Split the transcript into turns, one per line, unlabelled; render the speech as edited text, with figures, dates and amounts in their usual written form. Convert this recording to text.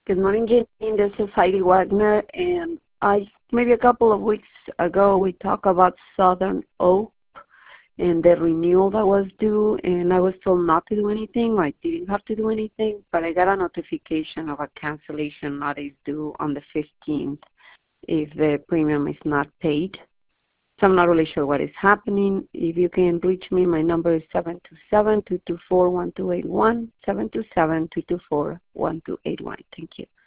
Good morning, Janine. This is Heidi Wagner, and maybe a couple of weeks ago we talked about Southern Oak and the renewal that was due, and I was told not to do anything. I didn't have to do anything, but I got a notification of a cancellation notice due on the 15th if the premium is not paid. So I'm not really sure what is happening. If you can reach me, my number is 727-224-1281, 727-224-1281. Thank you.